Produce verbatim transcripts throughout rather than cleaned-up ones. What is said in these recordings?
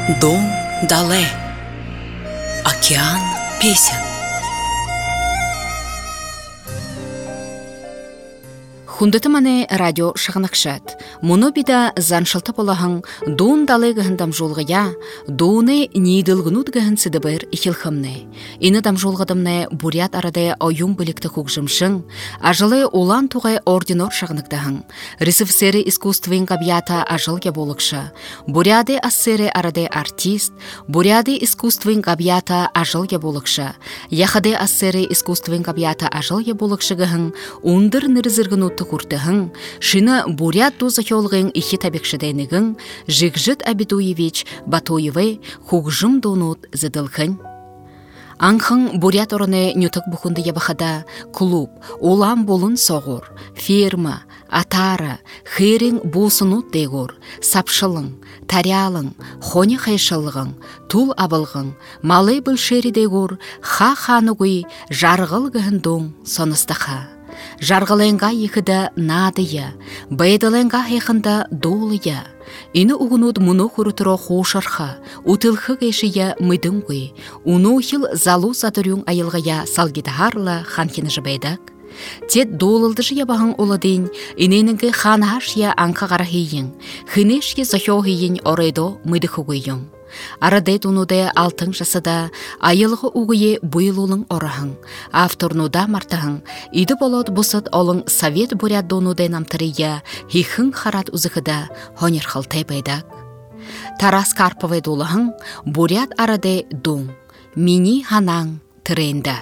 Дом дале. Океан песен. Хундыты мане радио шағынақшат. Мұны бида заншылты болағын дун далы ғындам жолғыя, дуны нейділгінуд ғын сідібір ихилхымны. Ині дам жолғадымны бурят арады ойым білікті құқжымшың, ажылы олан туғай ординор шағынықтағын. Ресифсері искусствен қабията ажылге болықшы. Буряды ассері арады артист, буряды искусствен қабията ажылге болықшы. Яхады ассері искусствен қабията ажылге болықшы ғын, ундыр нірізіргінуд куртыгын, шина бурят дузахёлгын ихи табекшеденігін, Жигжит Абидуевич Батуевы хугжым донут зыдылхын. Аңхын бурят орыны нютық бұхынды ябахада клуб, улам болын соғыр, ферма, атары, херин бусынут дегор, сапшылың, тарялың, хони хайшылығың, тул абылғың, малы бүлшері дегор, ха-ханығый жарғылғын доң соныстаха. Жарғылыңға ехіді надыя, байдылыңға хейхында долыя. Ині уғынуд мұны құрытыры қошырға, ұтылқы кешіе мүдіңгі, ұны хил залу сатырың айылғая салгидағарлы ханкені жыбайдақ. Тет долылды жия бағын оладың, иненіңгі ханаш я анқа қарахейін, хынешке захиохейін орайдо мүдіқығыйын. Арады тунуде алтын жасыда, айылғы уғые бұйылуылың орахың, авторнуда мартахың, иді болот бұсыт олың совет бурят донуде намтырыя, хихың харат ұзықыда хонер қылтай байдақ. Тарас Карповай долығың, бурят арады дон, мини ханаң тренда.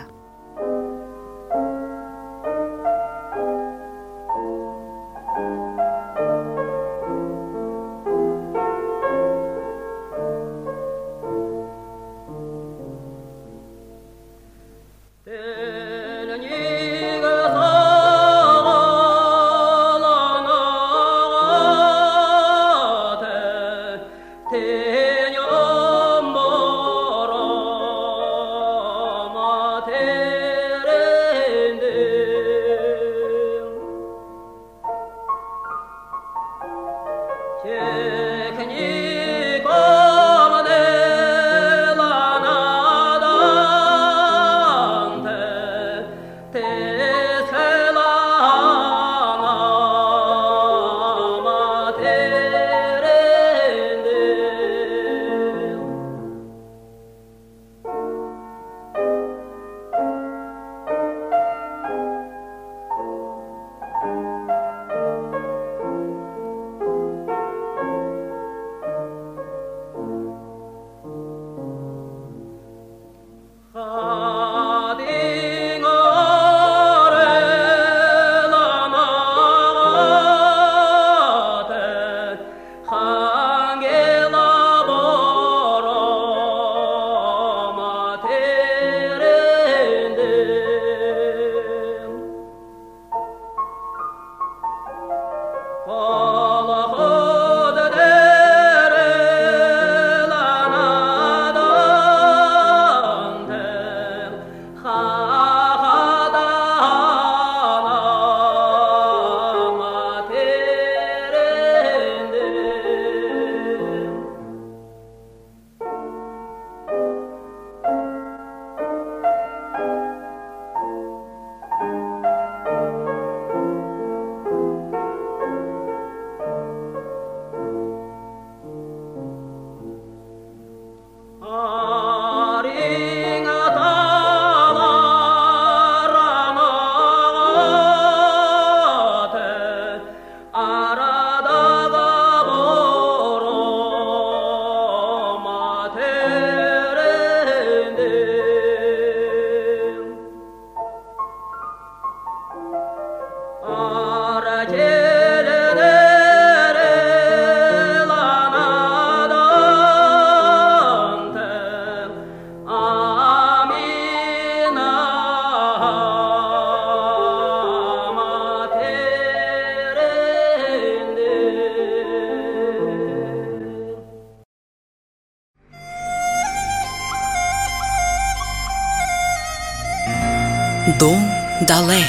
Дом дале.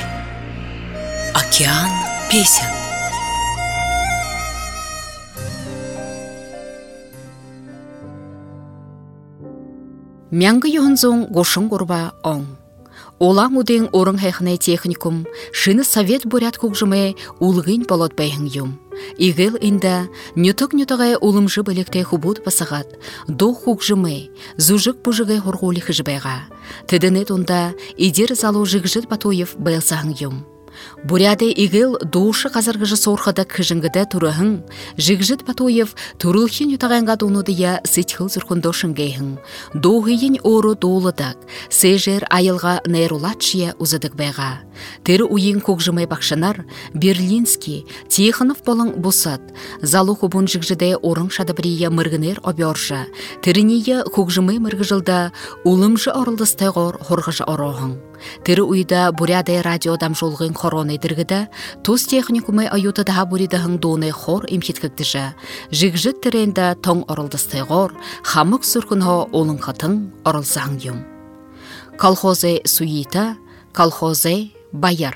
Океан песен. Мяңгы юхынзон гошын горба оң. Олаң уден орын хайхнай техникум, шыны совет бурят кукжымы улғын болот байхын юм. Игыл инда нюток-нютогай улымжы білікте хубут басағат, доқ кукжымы, зужық бұжығай хорғулі хыжбайға. Тедінет онда идер залу жығжыт батуев байлсағын юм. Буряде игыл доушы қазарғыжы сорхада кыжыңгыда турахын, жығжыт батуев турылхин ютағанға донудыя сытхыл зұрқындошын гейхін. Доғыйын ору доуладак, сежер айылға нейрулатшия узадық байға. Тері уйын көкжымай бақшанар, Берлинский, Тихонов болың бұсат, залу хубун жығжыдай орын шадабрия мыргынер обержа, тірінейі көкжымай мыргыжылда улымжы орылдыстайғыр хорғыжы орохын. Тері уйда бурядай радиодам жолғын хороны діргіді, туз техникумай аюты daha буридahын доны хор имхеткіктіжі, жығжыт тіренді тоң орылдыстайғыр, хамық сүркінхо олың қытың орылзаң юм. Колхозы суита, колхозы Байар.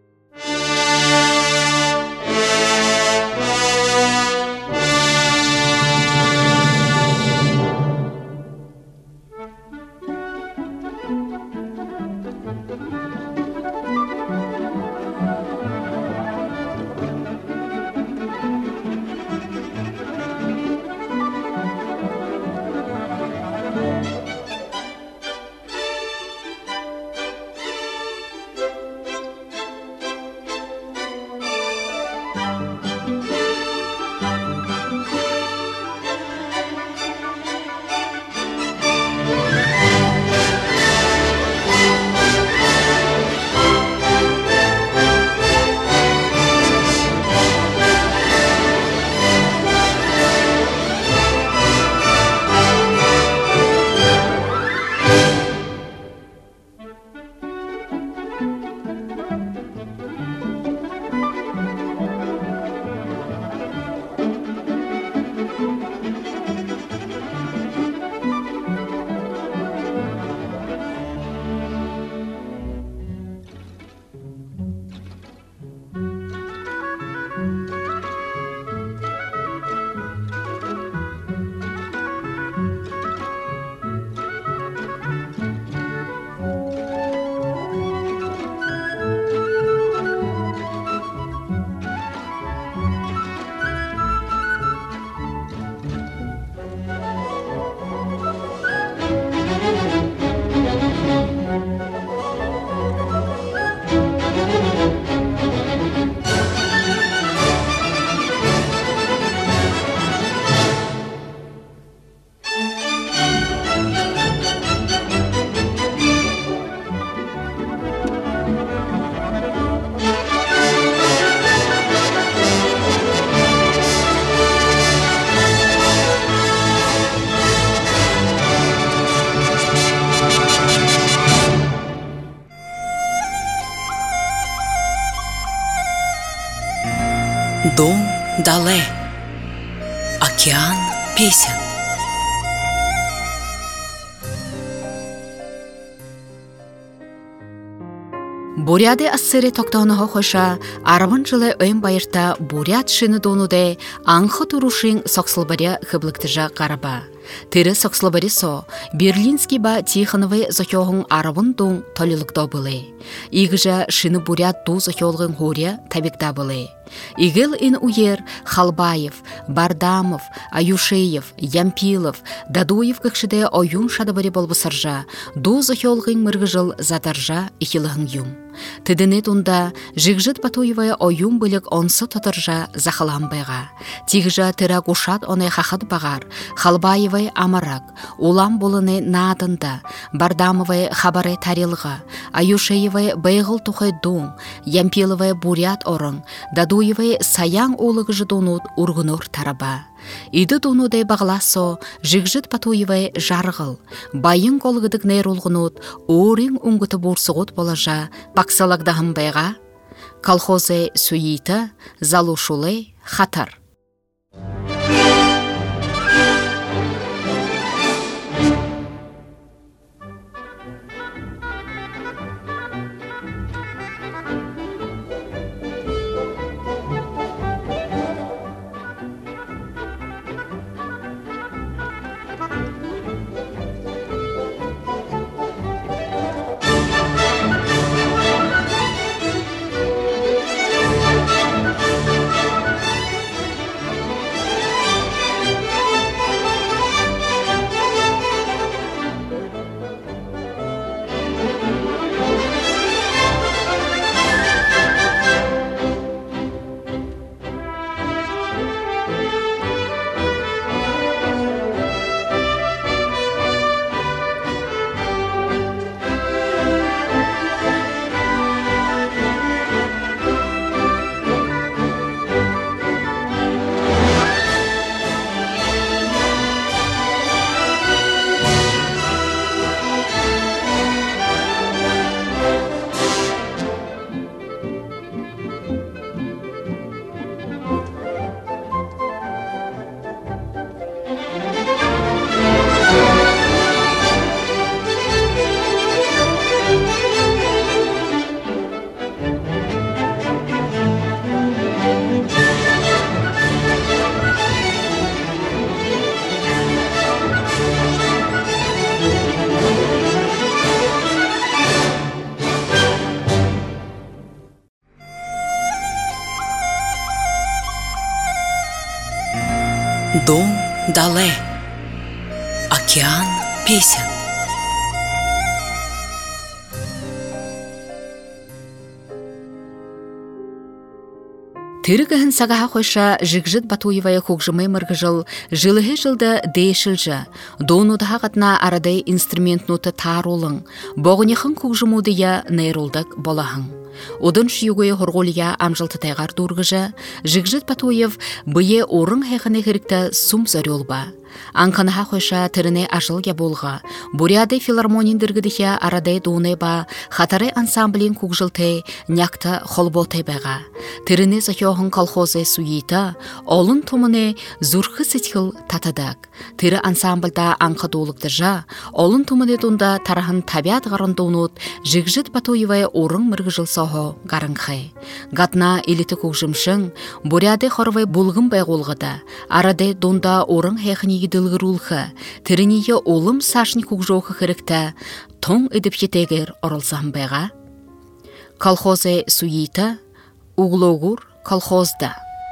Дом дале, океан песен. Буряды ассыре тоқтауныға қоша, арабын жылы өйін байырта буряд шыны донуде аңқы турушын соқсылбаря қыблықтыжа қараба. Тірі соқсылбари со, Берлинский ба Тихоновы зохёғын арабын дон толилықда бұлы. Игіжа шыны буряд ду зохёлғын хория табекда бұлы. Игіл ин уер Халбаев, Бардамов, Аюшеев, Ямпилов, Дадуев кікшіде ойын шадабари болбысаржа, ду зохёлғын мыргыжыл задаржа ихилығын юм. Теденет онда жигжит Батуевая ойын білік онсы тұтыржа захалан байға. Тигжа тіра гушат оне хахат бағар, Халбаевай амарак, улам болыны наадында, Бардамовай хабары тарилға, Аюшеевай байғыл тұхай дон, Ямпиловай бурят орын, Дадуевай саяң олығы жидонут урғынур тараба. Иді донудай бағласо, жигжит Батуевай жарғыл, байын қолғыдық нейролғынут, орын ұңғыты борсығыт болажа, бақсалагдағын байға, колхозы суита, залушулы, хатар. Дом дале, океан песен. Тиргіхін сағаға қойша жігжіт Батуевая көкжімей мұрғыжыл, жылығы жылды дейшілжі, донудаға қатна арадай инструмент ноты тар олың, боғынеқын көкжімудыя нейролдық болағың. Одан шүйгөй хорголия амжылты тайғар дұрғыжы, жігжіт Батуев бұйе орын хайқыны керікті сум зарелба. Анқаныға қойша тіріне ажылге болға, Буряды филармонин діргідіхе арадай доны ба, хатары ансамблин көкжілті някты холботай бәға. Тіріне захиоғын колхозы суйита, олын томыны зұрқы сетхіл татадак. Тірі ансамбльда анқы долықты жа, олын томыны донда тарахын табиат ғарын донут, жігжіт Батуевай орын мұрғыжыл сохо гарыңқай. Гатна еліті көкжімшін, Буряды хорвай бұлғын байғолғыда, арадай донда орын хайқыны дылғырулқы, тірінеге олым сашын көкжоқы қырықта, тоң үдіп жетегер орылзам байға. Колхозы суйита, углоғур колхозда.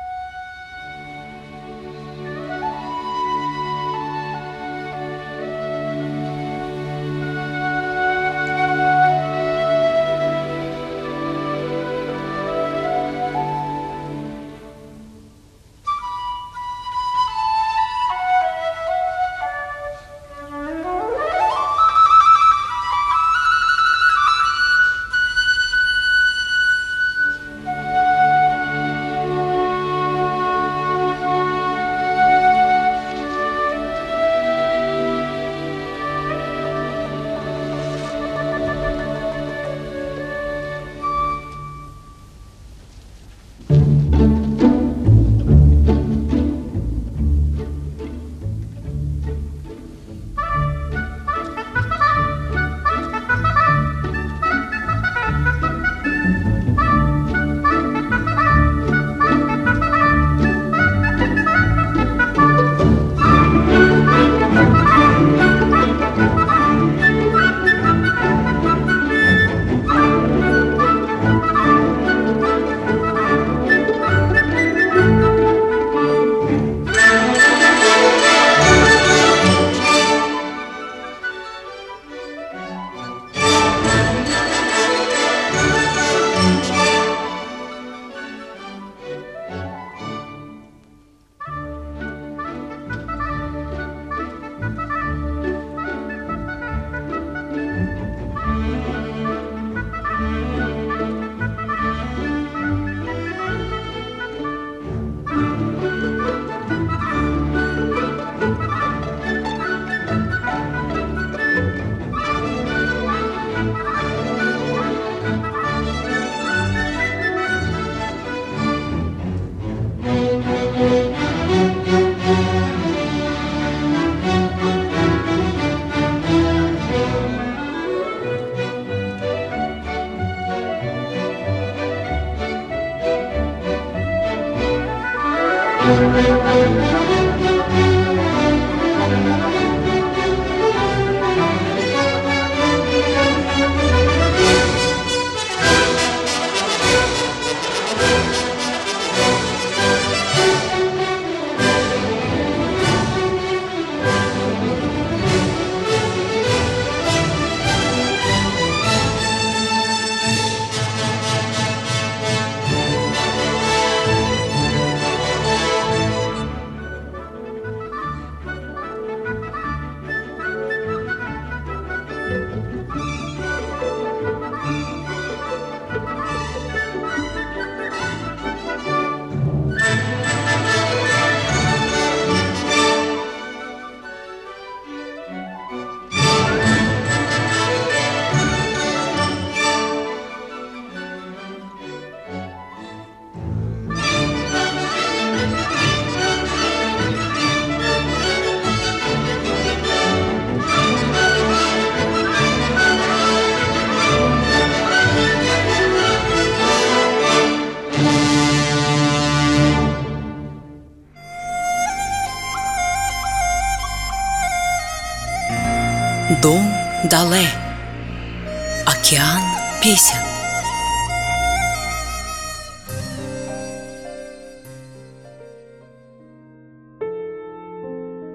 Дом дале, океан песен.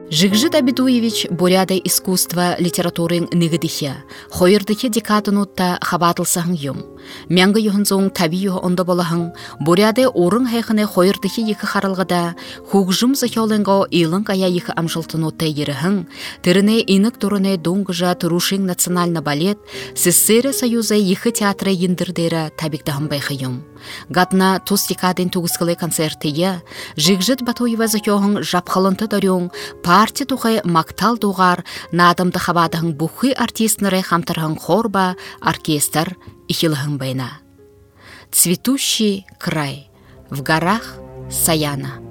Жигжит Абитуевич буряда искусства литературын нигидихе, хойырдыхе декатынутта хабатылсаһың юм. Мәңгі юхынзоң таби юхы онда болаһың, буряда орын хайхыны хойырдыхе екі харылғыда, хугжым захиолынға илын кая екі амжылтынутта еріхің, тіріне инық тұрыны доңғыжа Турушин национальна балет, Сессері Союза екі театры ендірдері табиқтағын байхы юм. Гатна тус декадын тугыскылы концертие, Жигжит Батуева захиоһың жапхалынты дарюң, партия тухай мактал дугар, надымды хабадың бухы артистныры хамтырхың хорба, оркестр ихилхың байна. Цветущий край. В горах Саяна.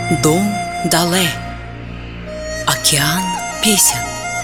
Дон дале. Океан песен.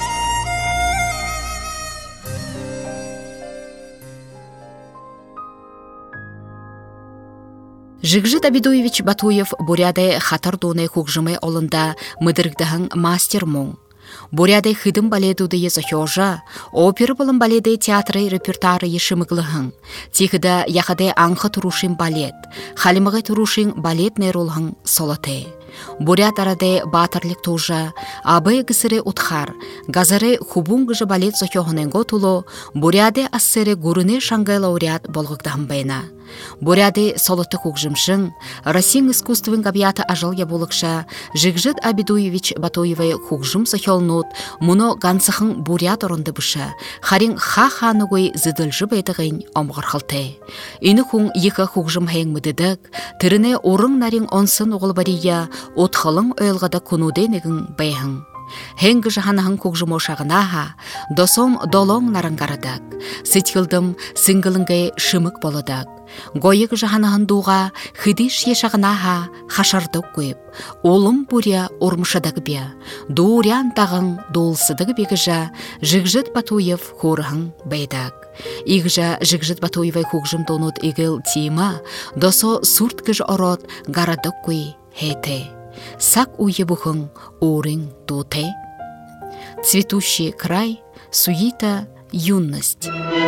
Жигжит Абидуевич Батуев Буряде хатар доне хugжыме олында мыдыргдаһың мастер моң. Буряде хыдым баледуды езохёжа, опер болын баледе театры репертары ешымыглыһың. Тихыда яхаде аңхы турушин балет, халимыгы турушин балет нерулһың солоте. Бурят араде батырлык тужа, абы гысыры утхар, газары хубунгыжы балет зохёхыненго туло, буряде ассыры гурыне шаңгай лауреат болгыгдаһын байна. Буряды солоты хugжымшын, Россин искусствын габията ажыл ябулыкша, Жигжит Абидуевич Батуевай хugжым сохёлнут, муно гансыхын бурят орынды быша, харин ха-ханугой зыдылжы байтығын омғырхылты. Ині хун екі хugжым хэйң мыдыдык, тырыне орын нарин онсын оғыл бария, отхылың өйлғада кунуденігін байхын. Хэнгі жаханахын хugжым ошағынаха, досом долоң нарынгарадак, сытхылдым сыңгылыңгай шымык болыдак. Гойык жаханахын дуға хыдиш ешағынаха хашардық көйіп, олым буря ормышадығы бе, дуурян тағын дуылсыдығы бегіжа Жигжит Батуев хорығын байдак. Игжа Жигжит Батуевай хugжым донут игіл тима, досо сурткыж орот гарадық көй хейте. Сак уебухын орын туте. Цветущий край, суета, юность.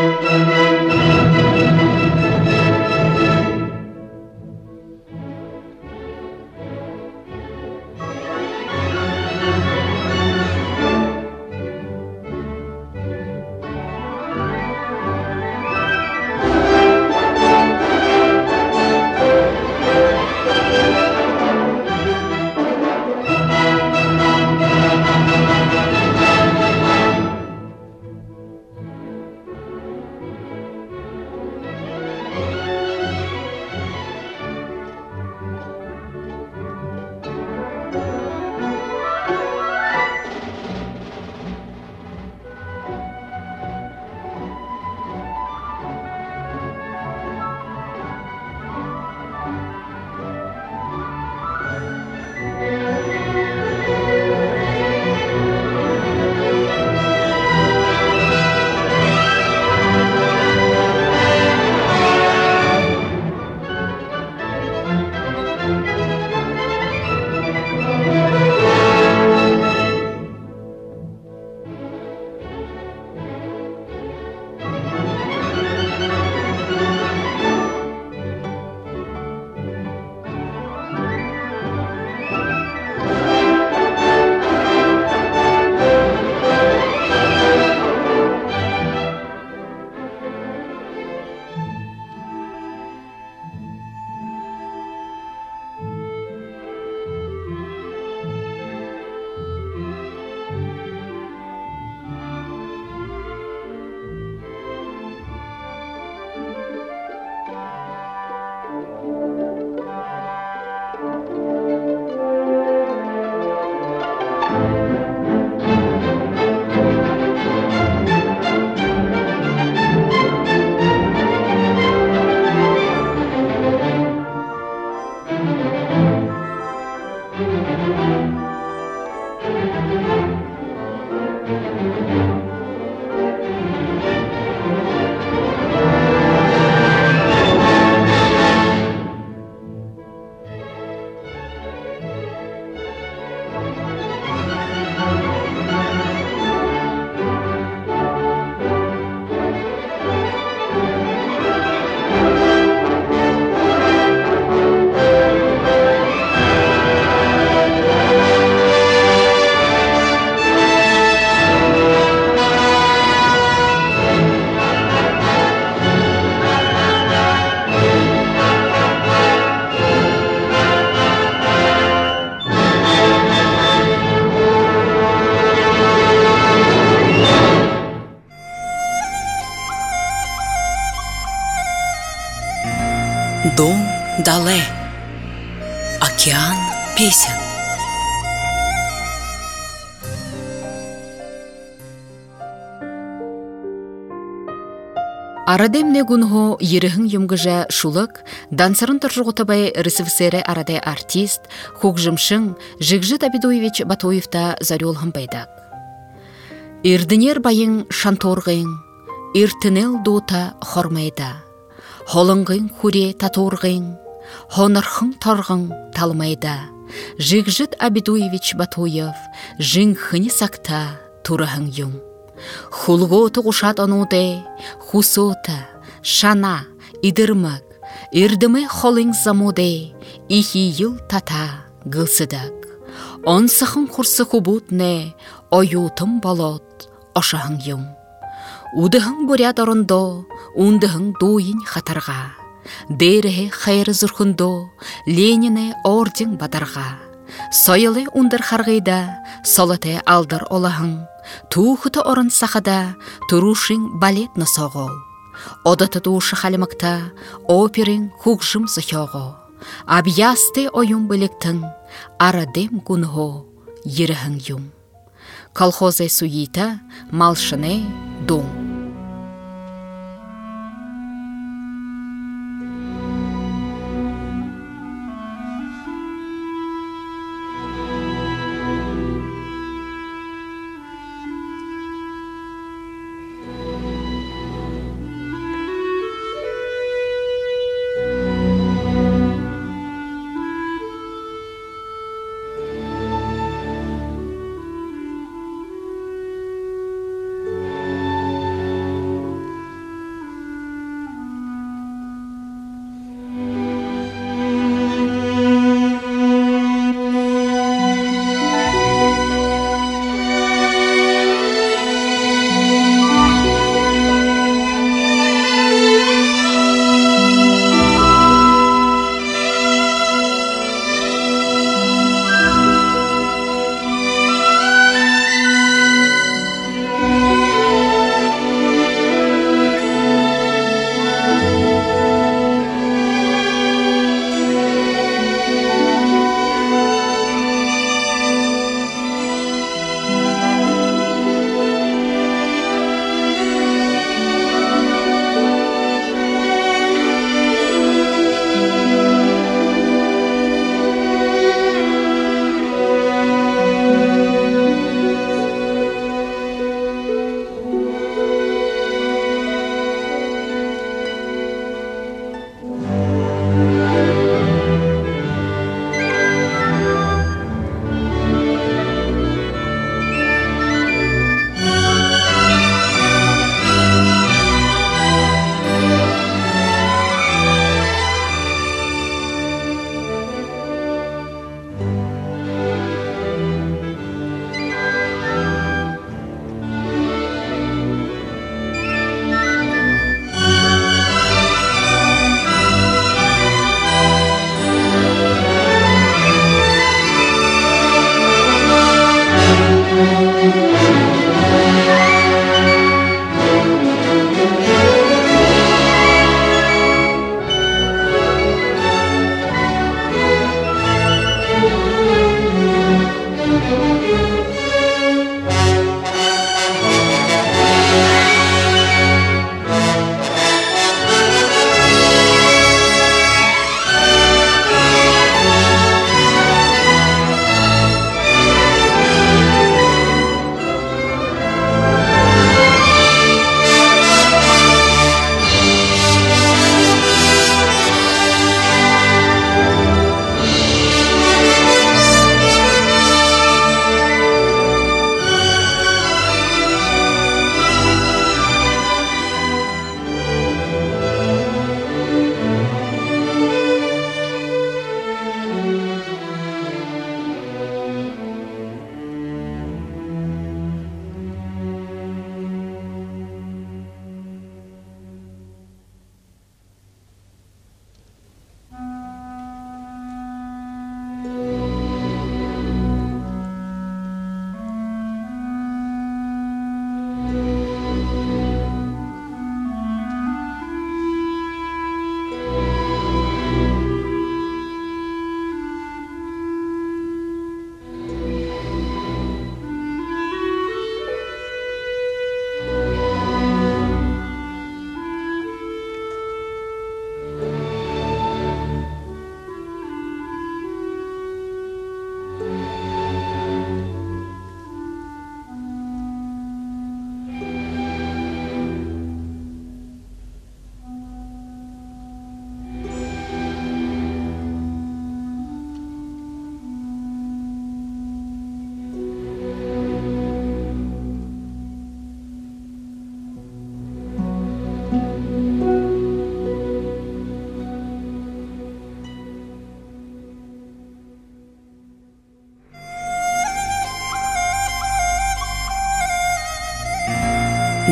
Дон дале. Океан песен. Арадемне гунго ерехін юмгыжа шулык, дансырын тұржығытабай рысывсере арадай артист, хугжымшың Жигжит Абидуевич Батуевта зарелғын байдак. Ирдінер байың шанторғың, иртінел дота хормайда, холыңғың хуре таторғың, хонархың тарғың талмайда, Жигжит Абидуевич Батуев жыңхыны сакта турахың юм. Хулготы ғушат ануде, хусота, шана, идырмак, ирдімі холың замуде, ихи ел тата гылсыдак. Онсықын құрсы хубутне, ойутым болот, ошағың юм. Удығың бурят орындо, ундығың дуйын хатарға. Дерехе хайры зұрхындо, Леніне орден бадарға. Сойылы ундар харғайда, солыте алдар олағың. Тухыты орын сақада турушың балет носоғол. Одаты душы халимакта оперин хугжым зөхоғо. Абиясты ойын біліктің арадем гунго еріхің юм. Колхозы суита малшыне дом.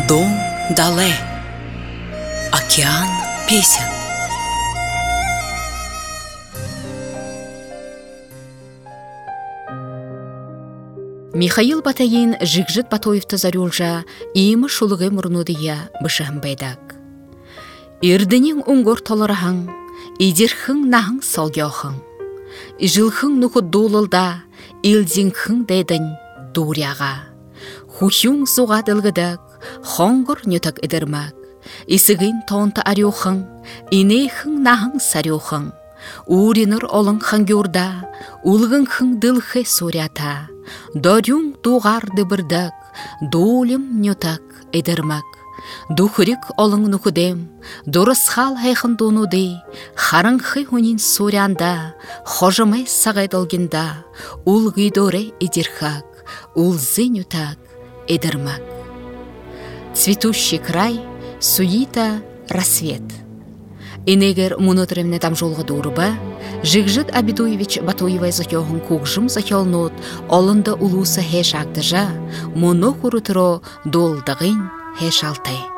Дон дале, океан песен. Михаил Батайын Жигжит Батоевты зарюлжа имы шулығы мұрнудыя бішіғым байдак. Ирдінен ұңғыр толырағың, идерхің нағың салгяхың. Жылхың нұқы долылда, илдіңхің дәйдің дұряға. Хухюң зуға дылғыдық, хоңғыр нөтік идірмәк. Исігін тоңты арюхың, инейхің нағың сарюхың. Уриныр олың хангюрда, улғың хың дылхы сурята. Дорюң туғар дыбырдық, долым нөтік идірмәк. Духырик олың нұқыдем, дұрысхал хайхын донуды, харыңхы хунин сурянда, хожымай сағайдылгінда, улғы дөрі идірхак, улзы нөтік идірмәк. Цветущий край, суита, рассвет. Инегер мұнытырымны там жолғы дұрыбы, Жигжит Абидуевич Батоевай захёхын кугжым захёлнот, олында улусы хэш агдыжа, мұны құрытыро долдығын хэш алтай.